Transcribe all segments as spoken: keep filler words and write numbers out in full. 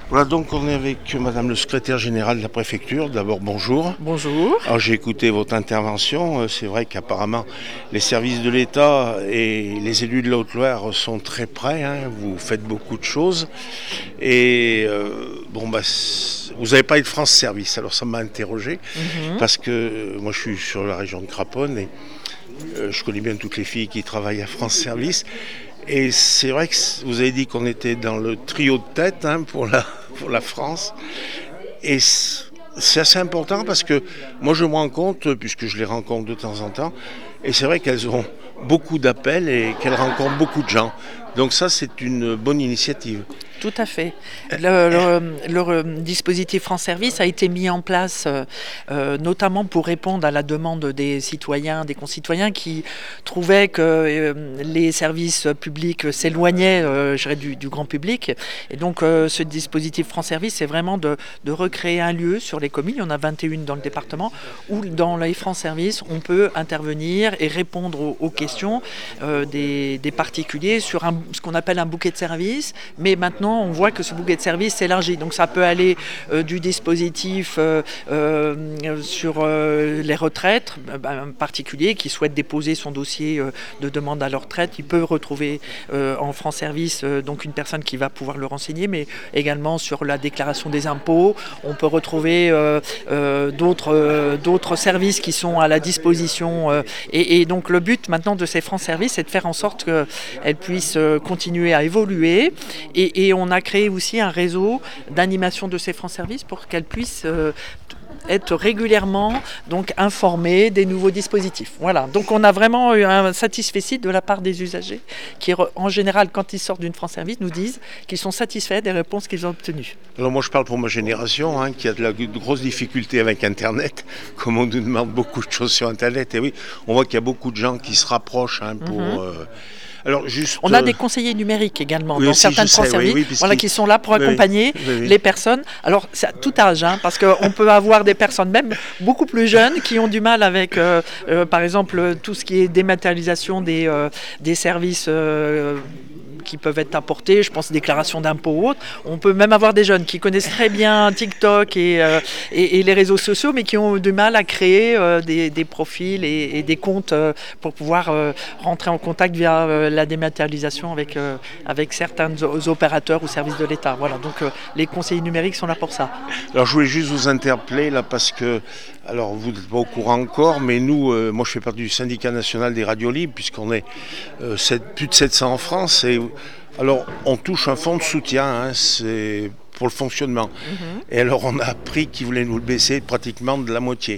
Voilà, donc on est avec Madame le secrétaire général de la préfecture. D'abord, bonjour. Bonjour. Alors j'ai écouté votre intervention. Euh, C'est vrai qu'apparemment les services de l'État et les élus de la Haute-Loire sont très près, hein. Vous faites beaucoup de choses. Et euh, bon, bah, c- vous n'avez pas eu de France Service. Alors ça m'a interrogé Mhm. parce que euh, moi je suis sur la région de Craponne et euh, je connais bien toutes les filles qui travaillent à France Service. Et c'est vrai que c- vous avez dit qu'on était dans le trio de tête, hein, pour la, pour la France. Et c- c'est assez important parce que moi je me rends compte, puisque je les rencontre de temps en temps, et c'est vrai qu'elles ont beaucoup d'appels et qu'elles rencontrent beaucoup de gens. Donc ça c'est une bonne initiative. Tout à fait. Le, le- le, euh, dispositif France Service a été mis en place euh, euh, notamment pour répondre à la demande des citoyens, des concitoyens qui trouvaient que euh, les services publics s'éloignaient euh, je dirais, du, du grand public. Et donc euh, ce dispositif France Service, c'est vraiment de, de recréer un lieu sur les communes, il y en a vingt et une dans le département, où dans les France Service, on peut intervenir et répondre aux, aux questions euh, des, des particuliers sur un, ce qu'on appelle un bouquet de services. Mais maintenant, on voit que ce bouquet de services s'élargit. Donc ça peut aller euh, du dispositif euh, euh, sur euh, les retraites. Un particulier qui souhaite déposer son dossier euh, de demande à la retraite, il peut retrouver euh, en France Service euh, donc une personne qui va pouvoir le renseigner, mais également sur la déclaration des impôts. On peut retrouver euh, euh, d'autres, euh, d'autres services qui sont à la disposition. Euh, et, et donc le but maintenant de ces France Service, c'est de faire en sorte qu'elles puissent euh, continuer à évoluer. Et, et on a créé aussi un réseau d'animation de ces France Service pour qu'elles puissent euh, être régulièrement donc informées des nouveaux dispositifs. Voilà. Donc on a vraiment eu un satisfecit de la part des usagers qui, en général, quand ils sortent d'une France Service, nous disent qu'ils sont satisfaits des réponses qu'ils ont obtenues. Alors moi je parle pour ma génération, hein, qui a de, la, de grosses difficultés avec Internet, comme on nous demande beaucoup de choses sur Internet. Et oui, on voit qu'il y a beaucoup de gens qui se rapprochent, hein, pour... Mhm. Euh, Alors juste, On a euh, des conseillers numériques également oui, dans aussi, certaines je France sais, oui, Services, oui, voilà, puisqu'ils- qui sont là pour oui, oui, accompagner oui, oui. les personnes. Alors, c'est à tout âge, hein, parce qu'on peut avoir des personnes même beaucoup plus jeunes qui ont du mal avec, euh, euh, par exemple, tout ce qui est dématérialisation des, euh, des services euh, qui peuvent être apportés, je pense déclaration d'impôts ou autres. On peut même avoir des jeunes qui connaissent très bien TikTok et, euh, et, et les réseaux sociaux, mais qui ont du mal à créer euh, des, des profils et, et des comptes euh, pour pouvoir euh, rentrer en contact via euh, la dématérialisation avec, euh, avec certains opérateurs ou services de l'État. Voilà, donc euh, les conseillers numériques sont là pour ça. Alors je voulais juste vous interpeller là parce que, alors vous n'êtes pas au courant encore, mais nous, euh, moi je fais partie du syndicat national des radios libres puisqu'on est euh, sept- plus de sept cents en France et alors on touche un fonds de soutien, hein, c'est pour le fonctionnement. Mhm. Et alors on a appris qu'ils voulaient nous le baisser pratiquement de la moitié.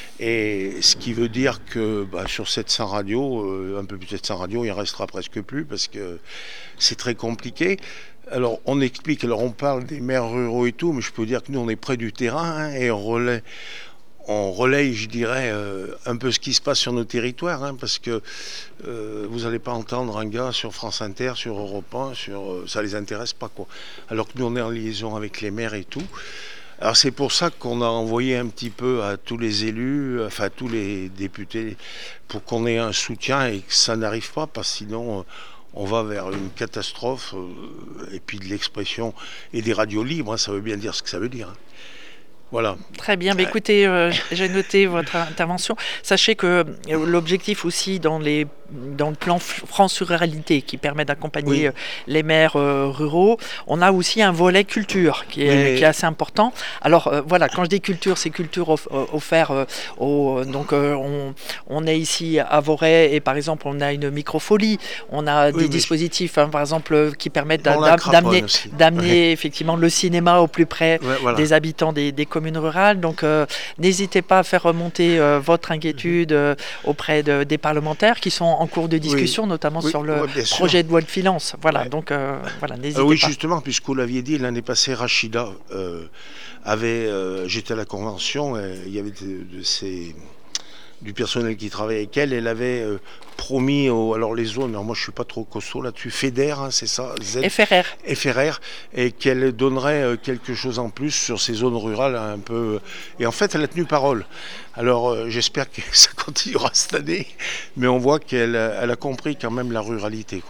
Et ce qui veut dire que bah, sur sept cents radios, euh, un peu plus de sept cents radios, il en restera presque plus parce que c'est très compliqué. Alors on explique, alors on parle des maires ruraux et tout, mais je peux vous dire que nous on est près du terrain, hein, et on relaie, on relaye, je dirais, euh, un peu ce qui se passe sur nos territoires, hein, parce que euh, vous n'allez pas entendre un gars sur France Inter, sur Europe un, sur, euh, ça les intéresse pas, quoi. Alors que nous on est en liaison avec les maires et tout. Alors c'est pour ça qu'on a envoyé un petit peu à tous les élus, enfin à tous les députés, pour qu'on ait un soutien et que ça n'arrive pas, parce que sinon euh, on va vers une catastrophe, euh, et puis de l'expression et des radios libres, hein, ça veut bien dire ce que ça veut dire, hein. Voilà. Très bien, mais écoutez, euh, j'ai noté votre intervention. Sachez que euh, l'objectif aussi dans, les, dans le plan F- France Ruralité qui permet d'accompagner Oui. euh, les maires euh, ruraux, on a aussi un volet culture qui est, Oui, mais- qui est assez important. Alors euh, voilà, quand je dis culture, c'est culture off- euh, offert euh, aux... Donc euh, on, on est ici à Voray et par exemple on a une microfolie, on a Oui, des mais- dispositifs hein, par exemple euh, qui permettent Dans d'a- la Craponne d'amener, aussi. d'amener Ouais. effectivement le cinéma au plus près Ouais, voilà. des habitants des, des communes rurales. Donc euh, n'hésitez pas à faire remonter euh, votre inquiétude euh, auprès de- des parlementaires qui sont en cours de discussion, notamment Oui, sur le ouais, bien sûr. projet de loi de finances. Voilà, Ouais. donc euh, voilà, n'hésitez Euh, oui, pas. justement, puisque vous l'aviez dit, l'année passée, Rachida euh, avait, euh, j'étais à la convention, et il y avait de, de ces, du personnel qui travaillait avec elle, elle avait euh, promis, aux, alors les zones, alors moi je suis pas trop costaud là-dessus, FEDER, hein, c'est ça, Z, F R R. F R R, et qu'elle donnerait euh, quelque chose en plus sur ces zones rurales un peu. Et en fait, elle a tenu parole. Alors euh, j'espère que ça continuera cette année, mais on voit qu'elle elle a compris quand même la ruralité, quoi.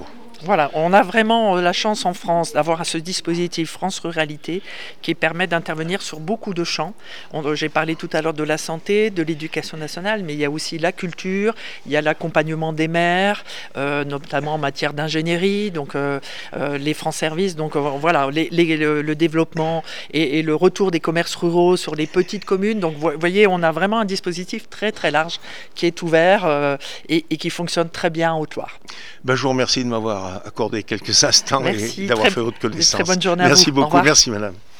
Voilà, on a vraiment la chance en France d'avoir ce dispositif France Ruralité qui permet d'intervenir sur beaucoup de champs. On- J'ai parlé tout à l'heure de la santé, de l'éducation nationale, mais il y a aussi la culture, il y a l'accompagnement des maires, euh, notamment en matière d'ingénierie, donc euh, euh, les France Services, donc euh, voilà, les- les- le, le développement et, et le retour des commerces ruraux sur les petites communes. Donc vous voyez, on a vraiment un dispositif très très large qui est ouvert euh, et, et qui fonctionne très bien en Haute-Loire. Ben, je vous remercie de m'avoir accordé quelques instants Merci, et d'avoir très, fait votre très connaissance. bonne journée à vous. Merci Au beaucoup, revoir. merci madame.